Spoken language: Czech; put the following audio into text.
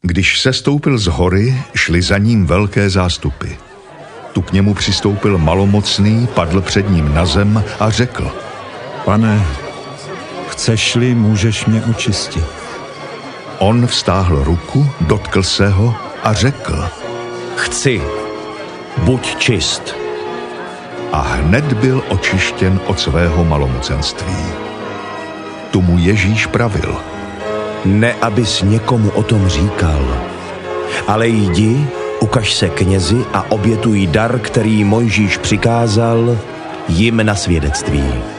Když sestoupil z hory, šli za ním velké zástupy. Tu k němu přistoupil malomocný, padl před ním na zem a řekl: Pane, chceš-li, můžeš mě očistit. On vztáhl ruku, dotkl se ho a řekl: Chci, buď čist. A hned byl očištěn od svého malomocenství. Tu mu Ježíš pravil: Ne, abys někomu o tom říkal, ale jdi, ukaž se knězi a obětuj dar, který Mojžíš přikázal, jim na svědectví.